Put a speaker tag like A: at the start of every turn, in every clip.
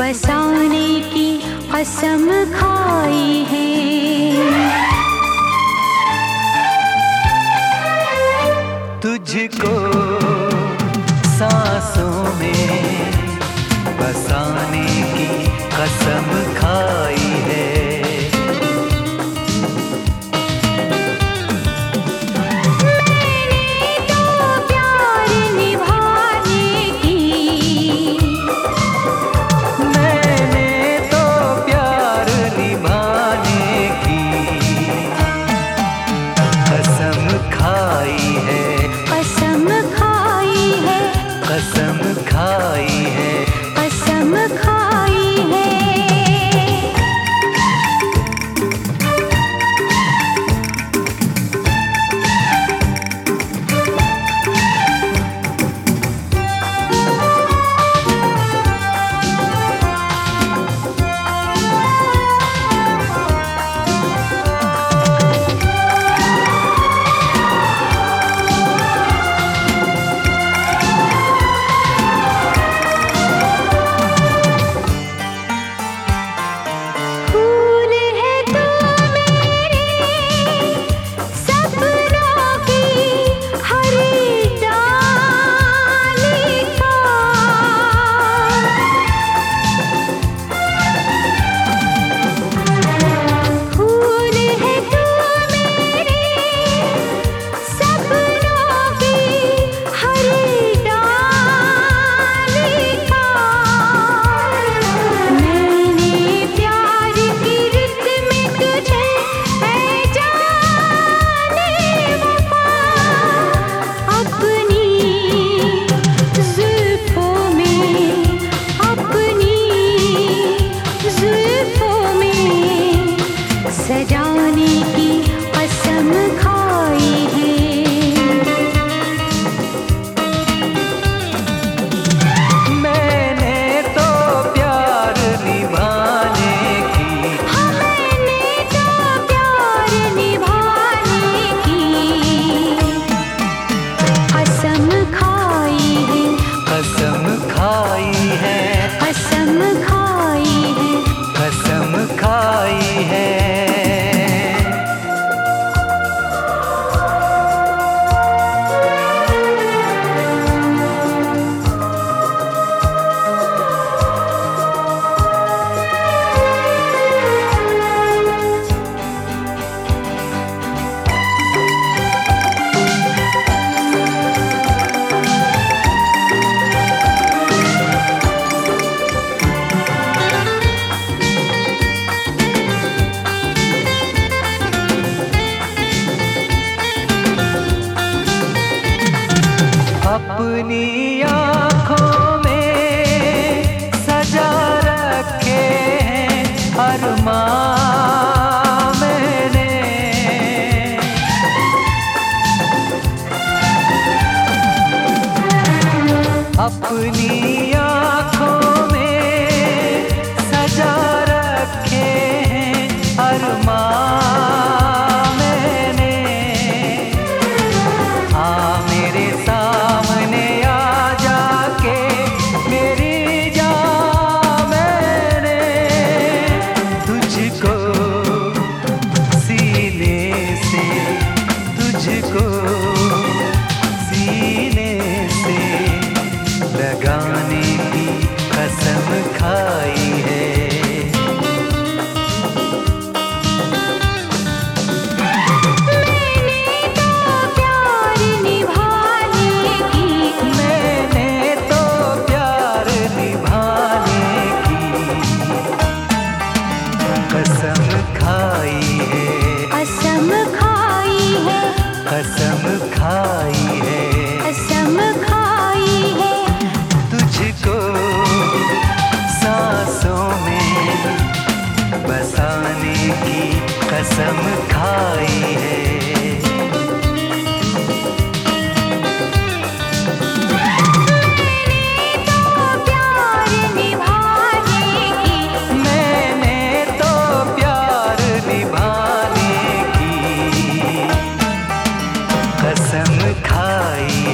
A: बसाने की कसम खाई है।
B: तुझको सांसों में बसाने की कसम खाई है। कसम खाई है,
A: कसम खाई है। सजाने की कसम खाई है।
B: मैंने तो प्यार निभाने की,
A: हाँ मैंने तो प्यार निभाने की कसम खाई है।
B: कसम खाई है,
A: कसम खाई है,
B: कसम खाई है। अपनी आँखों में सजा रखे हैं अरमां मैंने। अपनी आँखों में सजा रखे हैं अरमां मैंने। हाँ मेरे सामने आ जाके मेरी जान मैंने तुझको सीने से, तुझको सीने से लगाने की कसम खाई है। कसम खाई है,
A: कसम खाई है,
B: कसम खाई है,
A: कसम खाई है।
B: तुझको सांसों में बसाने की कसम खाई है।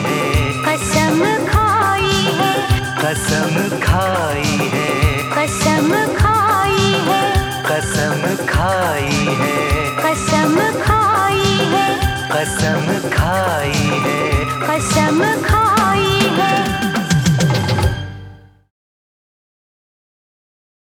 A: कसम खाई है,
B: कसम खाई है,
A: कसम खाई है,
B: कसम खाई है।